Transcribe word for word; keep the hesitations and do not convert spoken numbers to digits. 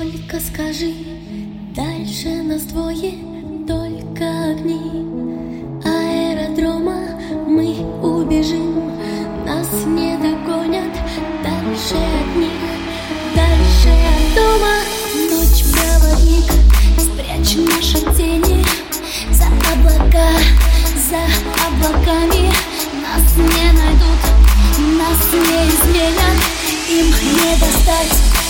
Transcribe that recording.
Только скажи, дальше нас двое, только огни аэродрома. Мы убежим, нас не догонят. Дальше от них, дальше от дома. Ночь проводник, спрячь наши тени за облака, за облаками. Нас не найдут, нас не изменят, им не достать.